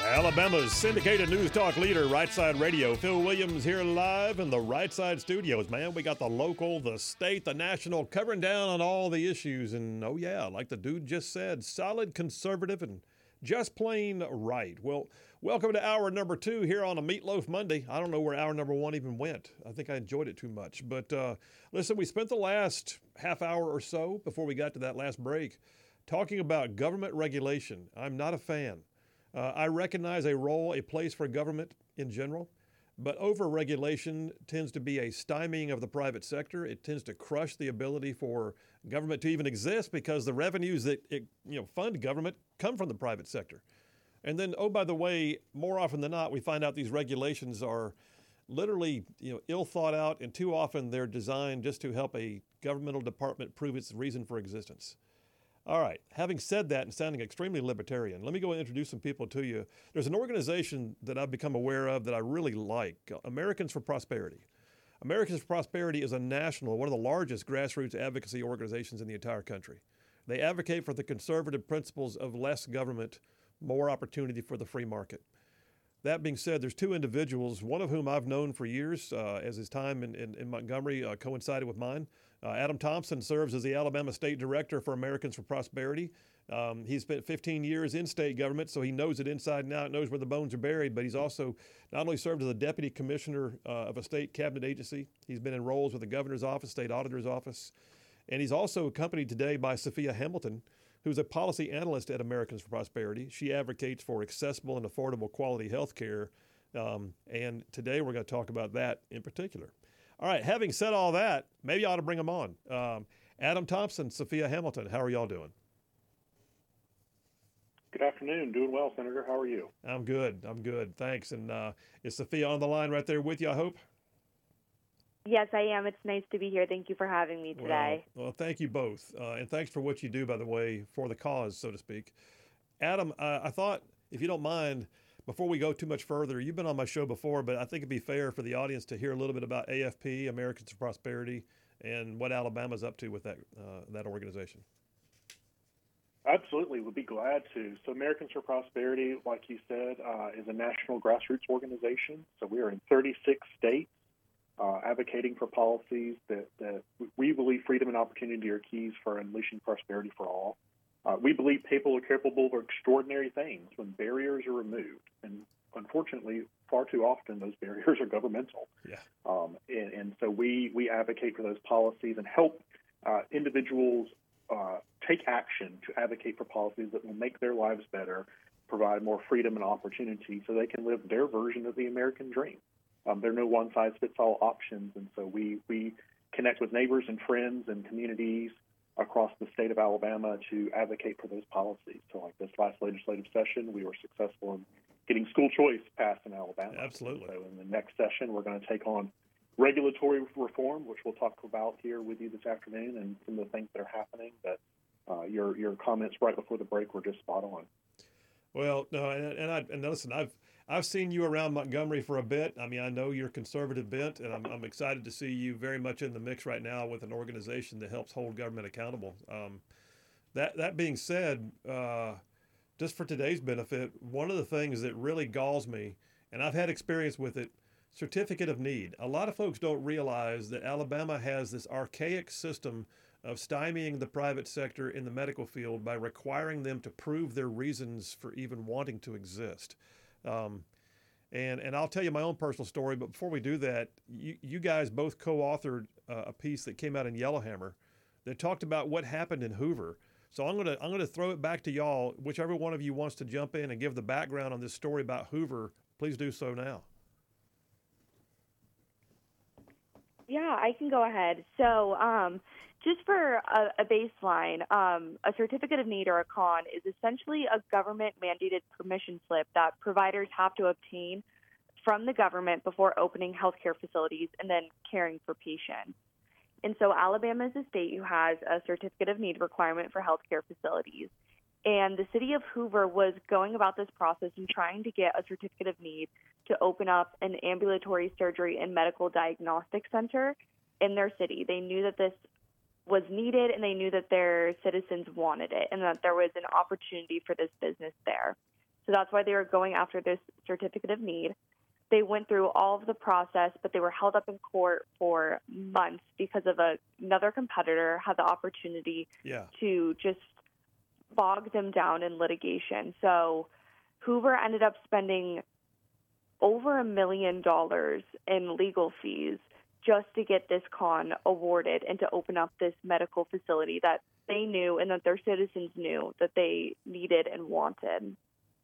Alabama's syndicated news talk leader, Right Side Radio. Phil Williams here live in the Right Side studios. Man, we got the local, the state, the national, covering down on all the issues. And, oh, yeah, like the dude just said, solid, conservative, and just plain right. Well, welcome to hour number 2 here on a Meatloaf Monday. I don't know where hour number 1 even went. I think I enjoyed it too much. But listen, we spent the last half hour or so before we got to that last break talking about government regulation. I'm not a fan. I recognize a place for government in general, but over-regulation tends to be a stymieing of the private sector. It tends to crush the ability for government to even exist because the revenues that fund government come from the private sector. And then, oh, by the way, more often than not, we find out these regulations are literally ill thought out, and too often they're designed just to help a governmental department prove its reason for existence. All right, having said that and sounding extremely libertarian, let me go and introduce some people to you. There's an organization that I've become aware of that I really like, Americans for Prosperity. Americans for Prosperity is one of the largest grassroots advocacy organizations in the entire country. They advocate for the conservative principles of less government, more opportunity for the free market. That being said, there's 2 individuals, one of whom I've known for years, as his time in Montgomery coincided with mine. Adam Thompson serves as the Alabama State Director for Americans for Prosperity. He spent 15 years in state government, so he knows it inside and out, knows where the bones are buried, but he's also not only served as a Deputy Commissioner of a state cabinet agency, he's been in roles with the Governor's Office, State Auditor's Office, and he's also accompanied today by Sophia Hamilton, who's a policy analyst at Americans for Prosperity. She advocates for accessible and affordable quality health care, and today we're going to talk about that in particular. All right, having said all that, maybe I ought to bring them on. Adam Thompson, Sophia Hamilton, how are y'all doing? Good afternoon. Doing well, Senator. How are you? I'm good. Thanks. And is Sophia on the line right there with you, I hope? Yes, I am. It's nice to be here. Thank you for having me today. Well, thank you both. And thanks for what you do, by the way, for the cause, so to speak. Adam, I thought, if you don't mind, before we go too much further, you've been on my show before, but I think it'd be fair for the audience to hear a little bit about AFP, Americans for Prosperity, and what Alabama's up to with that organization. Absolutely. We'd be glad to. So Americans for Prosperity, like you said, is a national grassroots organization. So we are in 36 states. Advocating for policies that we believe freedom and opportunity are keys for unleashing prosperity for all. We believe people are capable of extraordinary things when barriers are removed. And unfortunately, far too often, those barriers are governmental. Yeah. And so we advocate for those policies and help individuals take action to advocate for policies that will make their lives better, provide more freedom and opportunity so they can live their version of the American dream. There are no one-size-fits-all options, and so we connect with neighbors and friends and communities across the state of Alabama to advocate for those policies. So like this last legislative session, we were successful in getting school choice passed in Alabama. Absolutely. So in the next session, we're going to take on regulatory reform, which we'll talk about here with you this afternoon, and some of the things that are happening. But your comments right before the break were just spot on. Well, no, and listen, I've seen you around Montgomery for a bit. I mean, I know you're conservative bent, and I'm excited to see you very much in the mix right now with an organization that helps hold government accountable. That being said, just for today's benefit, one of the things that really galls me, and I've had experience with it, certificate of need. A lot of folks don't realize that Alabama has this archaic system of stymieing the private sector in the medical field by requiring them to prove their reasons for even wanting to exist. And I'll tell you my own personal story, but before we do that, you guys both co-authored a piece that came out in Yellowhammer that talked about what happened in Hoover. So I'm gonna throw it back to y'all. Whichever one of you wants to jump in and give the background on this story about Hoover, please do so now. Yeah, I can go ahead. So just for a baseline, a certificate of need or a CON is essentially a government-mandated permission slip that providers have to obtain from the government before opening healthcare facilities and then caring for patients. And so Alabama is a state who has a certificate of need requirement for healthcare facilities. And the city of Hoover was going about this process and trying to get a certificate of need to open up an ambulatory surgery and medical diagnostic center in their city. They knew that this was needed, and they knew that their citizens wanted it and that there was an opportunity for this business there. So that's why they were going after this certificate of need. They went through all of the process, but they were held up in court for months because of another competitor had the opportunity to just bog them down in litigation. So Hoover ended up spending over $1 million in legal fees just to get this con awarded and to open up this medical facility that they knew and that their citizens knew that they needed and wanted.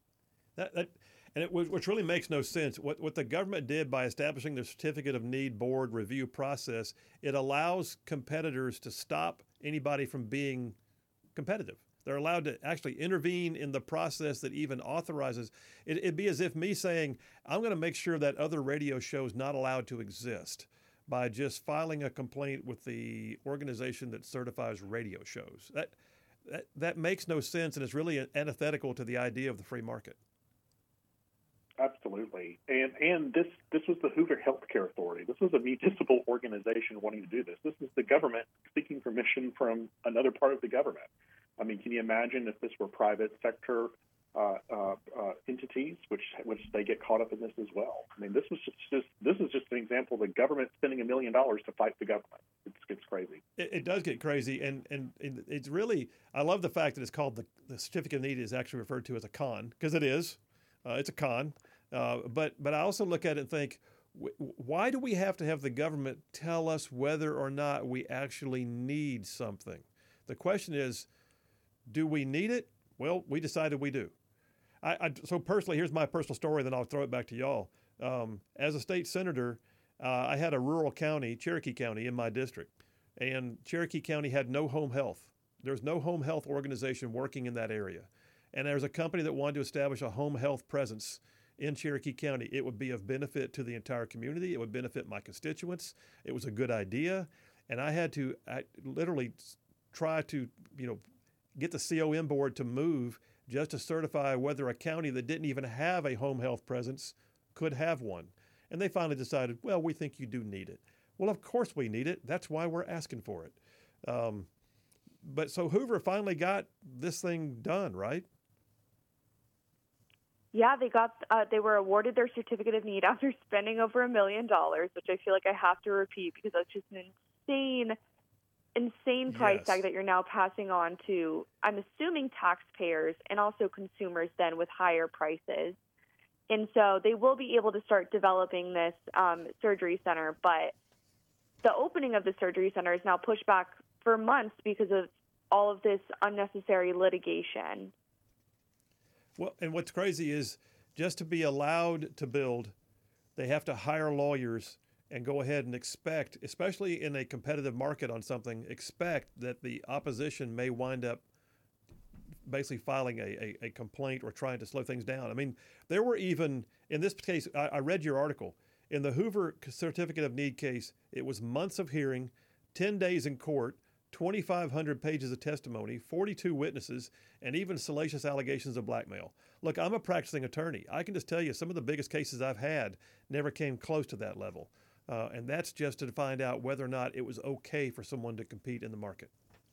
Which really makes no sense. What the government did by establishing the Certificate of Need Board review process, it allows competitors to stop anybody from being competitive. They're allowed to actually intervene in the process that even authorizes. It'd be as if me saying, I'm going to make sure that other radio shows not allowed to exist by just filing a complaint with the organization that certifies radio shows. That makes no sense, and it's really antithetical to the idea of the free market. Absolutely. And this was the Hoover Healthcare Authority. This was a municipal organization wanting to do this. This is the government seeking permission from another part of the government. I mean, can you imagine if this were private sector entities, which they get caught up in this as well? I mean, this is just an example of the government spending $1 million to fight the government. It's crazy. It does get crazy, and it's really, I love the fact that it's called the Certificate of Need is actually referred to as a con, because it is. It's a con. But I also look at it and think, why do we have to have the government tell us whether or not we actually need something? The question is, do we need it? Well, we decided we do. So personally, here's my personal story, then I'll throw it back to y'all. As a state senator, I had a rural county, Cherokee County, in my district. And Cherokee County had no home health. There's no home health organization working in that area. And there's a company that wanted to establish a home health presence in Cherokee County. It would be of benefit to the entire community. It would benefit my constituents. It was a good idea. And I literally try to, get the COM board to move just to certify whether a county that didn't even have a home health presence could have one. And they finally decided, well, we think you do need it. Well, of course we need it. That's why we're asking for it. But so Hoover finally got this thing done, right? Yeah, they were awarded their certificate of need after spending over $1 million, which I feel like I have to repeat because that's just an insane price tag that you're now passing on to, I'm assuming, taxpayers and also consumers then with higher prices. And so they will be able to start developing this surgery center, but the opening of the surgery center is now pushed back for months because of all of this unnecessary litigation. Well, and what's crazy is just to be allowed to build, they have to hire lawyers and go ahead and expect, especially in a competitive market on something, expect that the opposition may wind up basically filing a complaint or trying to slow things down. I mean, there were even, in this case, I read your article. In the Hoover Certificate of Need case, it was months of hearing, 10 days in court, 2,500 pages of testimony, 42 witnesses, and even salacious allegations of blackmail. Look, I'm a practicing attorney. I can just tell you some of the biggest cases I've had never came close to that level. And that's just to find out whether or not it was okay for someone to compete in the market.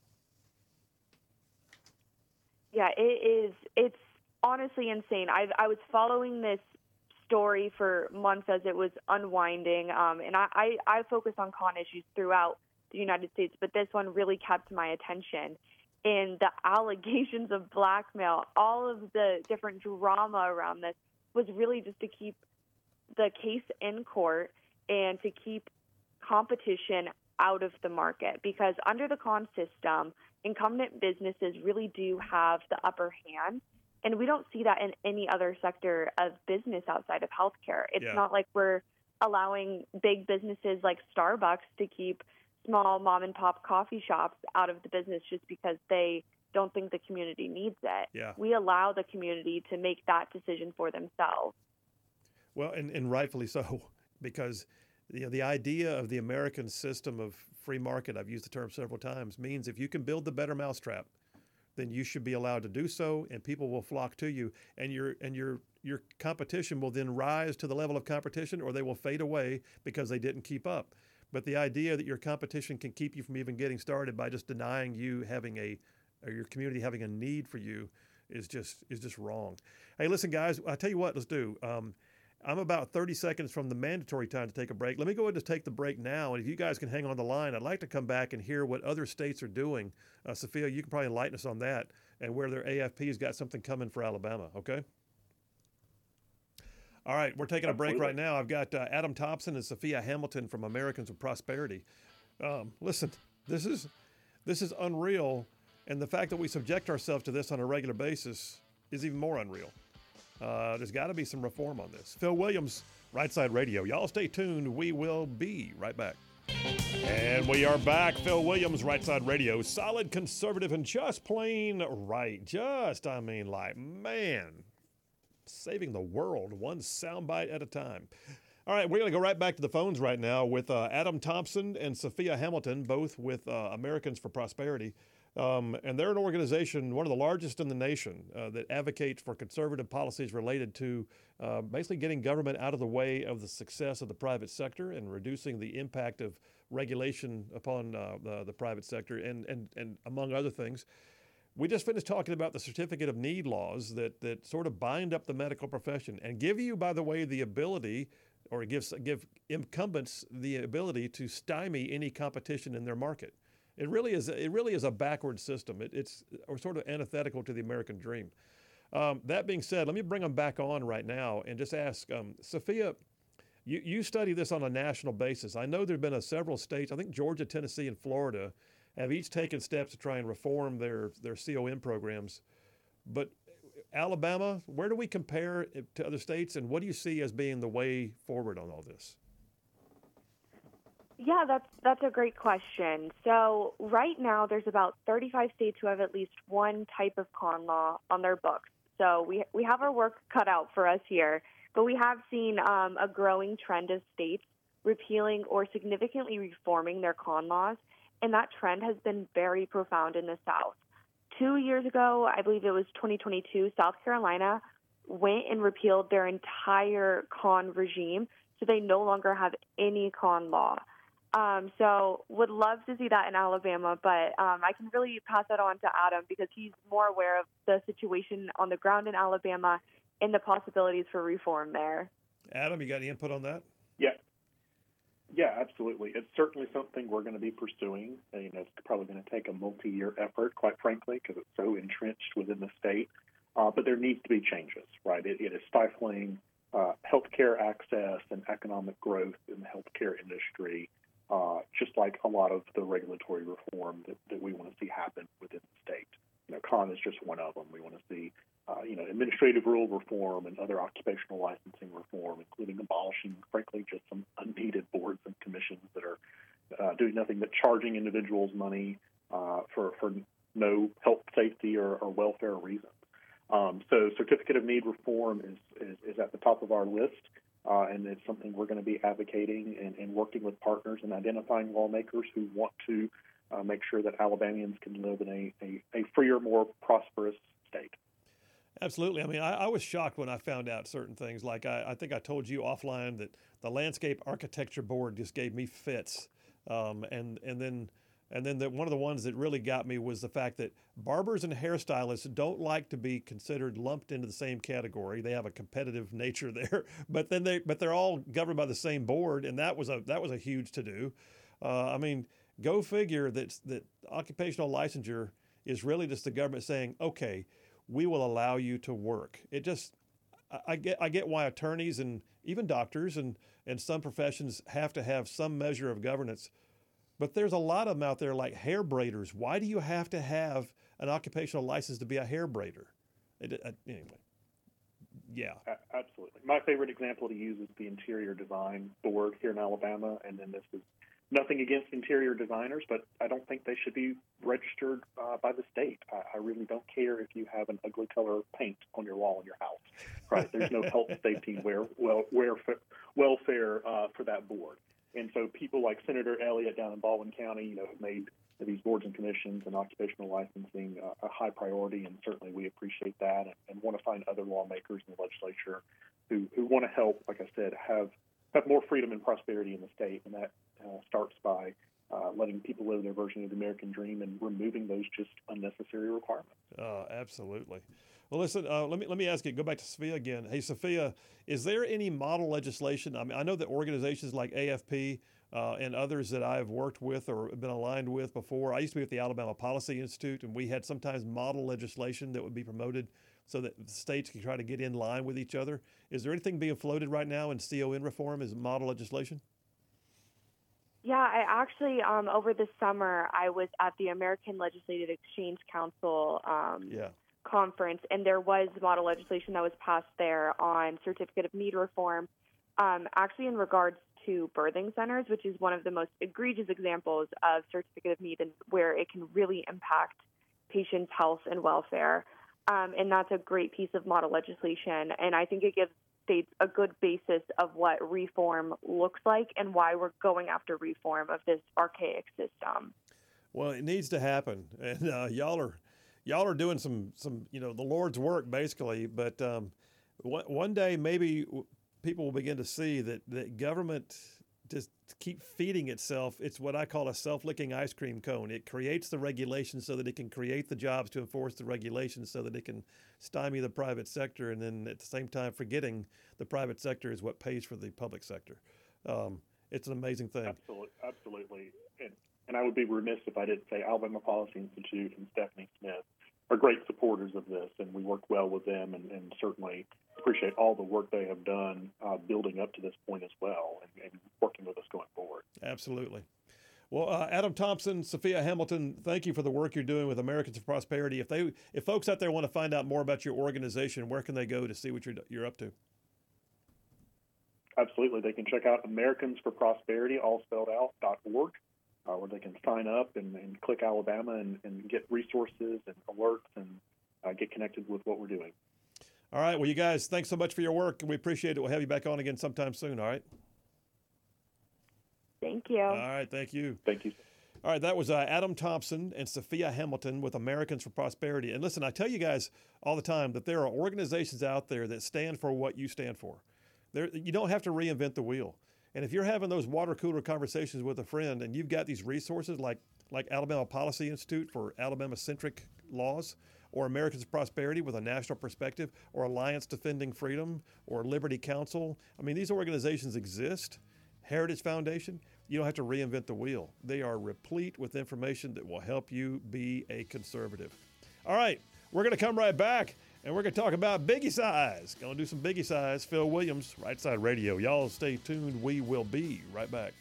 Yeah, it is. It's honestly insane. I was following this story for months as it was unwinding, and I focus on con issues throughout the United States, but this one really kept my attention. And the allegations of blackmail, all of the different drama around this was really just to keep the case in court and to keep competition out of the market. Because under the con system, incumbent businesses really do have the upper hand. And we don't see that in any other sector of business outside of healthcare. It's not like we're allowing big businesses like Starbucks to keep small mom and pop coffee shops out of the business just because they don't think the community needs it. Yeah. We allow the community to make that decision for themselves. Well, and rightfully so, because the idea of the American system of free market, I've used the term several times, means if you can build the better mousetrap, then you should be allowed to do so, and people will flock to you, and your competition will then rise to the level of competition, or they will fade away because they didn't keep up. But the idea that your competition can keep you from even getting started by just denying you having or your community having a need for you is just wrong. Hey, listen, guys, I tell you what, let's do. I'm about 30 seconds from the mandatory time to take a break. Let me go ahead and take the break now. And if you guys can hang on the line, I'd like to come back and hear what other states are doing. Sophia, you can probably enlighten us on that and where their AFP's got something coming for Alabama, okay? All right, we're taking a break right now. I've got Adam Thompson and Sophia Hamilton from Americans with Prosperity. Listen, this is unreal, and the fact that we subject ourselves to this on a regular basis is even more unreal. There's got to be some reform on this. Phil Williams, Right Side Radio. Y'all stay tuned. We will be right back. And we are back. Phil Williams, Right Side Radio. Solid conservative and just plain right. Man, saving the world one soundbite at a time. All right, we're going to go right back to the phones right now with Adam Thompson and Sophia Hamilton, both with Americans for Prosperity. And they're an organization, one of the largest in the nation, that advocates for conservative policies related to basically getting government out of the way of the success of the private sector and reducing the impact of regulation upon the private sector and among other things. We just finished talking about the Certificate of Need laws that sort of bind up the medical profession and give you, by the way, the ability or give incumbents the ability to stymie any competition in their market. It really is a backward system. It's sort of antithetical to the American dream. That being said, let me bring them back on right now and just ask, Sophia, you study this on a national basis. I know there have been several states, I think Georgia, Tennessee, and Florida, have each taken steps to try and reform their CON programs. But Alabama, where do we compare it to other states, and what do you see as being the way forward on all this? Yeah, that's a great question. So right now there's about 35 states who have at least one type of con law on their books. So we have our work cut out for us here, but we have seen a growing trend of states repealing or significantly reforming their con laws, and that trend has been very profound in the South. 2 years ago, I believe it was 2022, South Carolina went and repealed their entire con regime, so they no longer have any con law. So would love to see that in Alabama, but I can really pass that on to Adam because he's more aware of the situation on the ground in Alabama and the possibilities for reform there. Adam, you got any input on that? Yeah, absolutely. It's certainly something we're going to be pursuing. It's probably going to take a multi-year effort, quite frankly, because it's so entrenched within the state. But there needs to be changes, right? It is stifling healthcare access and economic growth in the healthcare industry, just like a lot of the regulatory reform that we want to see happen within the state. Con is just one of them. We want to see, administrative rule reform and other occupational licensing reform, including abolishing, frankly, just some unneeded boards and commissions that are doing nothing but charging individuals money for no health, safety, or welfare reasons. So Certificate of Need reform is at the top of our list. And it's something we're going to be advocating and working with partners and identifying lawmakers who want to make sure that Alabamians can live in a freer, more prosperous state. Absolutely. I mean, I was shocked when I found out certain things. Like I think I told you offline that the Landscape Architecture Board just gave me fits. And then one of the ones that really got me was the fact that barbers and hairstylists don't like to be considered lumped into the same category. They have a competitive nature there, but they're all governed by the same board, and that was a huge to do. I mean, go figure that occupational licensure is really just the government saying, okay, we will allow you to work. It just I get why attorneys and even doctors and some professions have to have some measure of governance. But there's a lot of them out there like hair braiders. Why do you have to have an occupational license to be a hair braider? Anyway, yeah. Absolutely. My favorite example to use is the Interior Design Board here in Alabama. And then this is nothing against interior designers, but I don't think they should be registered by the state. I really don't care if you have an ugly color paint on your wall in your house. Right? There's no health, safety, and welfare for that board. And so people like Senator Elliott down in Baldwin County, have made these boards and commissions and occupational licensing a high priority, and certainly we appreciate that and want to find other lawmakers in the legislature who want to help, like I said, have more freedom and prosperity in the state, and that starts by letting people live their version of the American dream and removing those just unnecessary requirements. Absolutely. Well, listen, let me ask you, go back to Sophia again. Hey, Sophia, is there any model legislation? I mean, I know that organizations like AFP and others that I've worked with or been aligned with before, I used to be with the Alabama Policy Institute, and we had sometimes model legislation that would be promoted so that states can try to get in line with each other. Is there anything being floated right now in CON reform as model legislation? Yeah, I actually, over the summer, I was at the American Legislative Exchange Council conference, and there was model legislation that was passed there on certificate of need reform, actually in regards to birthing centers, which is one of the most egregious examples of certificate of need and where it can really impact patients' health and welfare. And that's a great piece of model legislation, and I think it gives states a good basis of what reform looks like and why we're going after reform of this archaic system. Well, it needs to happen, and y'all are doing some the Lord's work basically. But one day maybe people will begin to see that government just keep feeding itself. It's what I call a self-licking ice cream cone. It creates the regulations so that it can create the jobs to enforce the regulations so that it can stymie the private sector, and then at the same time forgetting the private sector is what pays for the public sector. It's an amazing thing. Absolutely. And I would be remiss if I didn't say Alabama Policy Institute and Stephanie Smith are great supporters of this, and we work well with them and certainly appreciate all the work they have done building up to this point as well and working with us going forward. Absolutely. Well, Adam Thompson, Sophia Hamilton, thank you for the work you're doing with Americans for Prosperity. If folks out there want to find out more about your organization, where can they go to see what you're up to? Absolutely. They can check out Americans for Prosperity, all spelled out, .org, where they can sign up and click Alabama and get resources and alerts and get connected with what we're doing. All right. Well, you guys, thanks so much for your work. We appreciate it. We'll have you back on again sometime soon. All right. Thank you. All right. Thank you. Thank you. All right. That was Adam Thompson and Sophia Hamilton with Americans for Prosperity. And listen, I tell you guys all the time that there are organizations out there that stand for what you stand for. You don't have to reinvent the wheel. And if you're having those water cooler conversations with a friend and you've got these resources like Alabama Policy Institute for Alabama-centric laws, or Americans for Prosperity with a national perspective, or Alliance Defending Freedom, or Liberty Counsel. I mean, these organizations exist. Heritage Foundation, you don't have to reinvent the wheel. They are replete with information that will help you be a conservative. All right, we're going to come right back, and we're going to talk about Biggie Size. Going to do some Biggie Size. Phil Williams, Right Side Radio. Y'all stay tuned. We will be right back.